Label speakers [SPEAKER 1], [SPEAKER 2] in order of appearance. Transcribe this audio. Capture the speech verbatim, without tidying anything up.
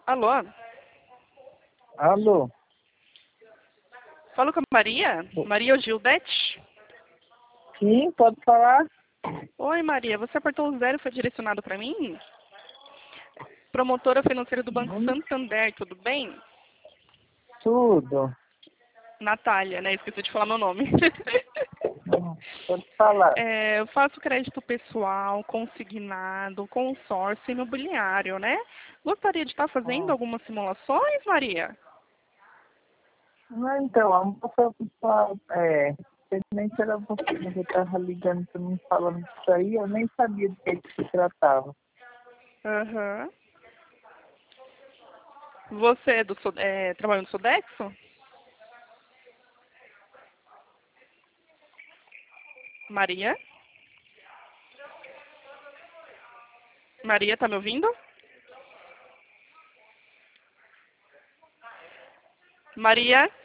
[SPEAKER 1] Alô?
[SPEAKER 2] Alô?
[SPEAKER 1] Falo com a Maria? Maria Gildete?
[SPEAKER 2] Sim, pode falar?
[SPEAKER 1] Oi, Maria. Você apertou o zero e foi direcionado para mim? Promotora financeira do Banco
[SPEAKER 2] Hum,
[SPEAKER 1] Santander, tudo bem?
[SPEAKER 2] Tudo.
[SPEAKER 1] Natália, né? Esqueci de falar meu nome.
[SPEAKER 2] Hum, Pode falar.
[SPEAKER 1] É, eu faço crédito pessoal, consignado, consórcio imobiliário, né? Gostaria de estar fazendo
[SPEAKER 2] Hum.
[SPEAKER 1] algumas simulações, Maria?
[SPEAKER 2] Não, então, a moça pessoal, é, infelizmente era você que estava ligando para mim falando disso aí, eu nem sabia do que que se tratava.
[SPEAKER 1] Aham. Você é do, Sod- é, trabalha no Sodexo? Maria? Maria, tá me ouvindo? Maria?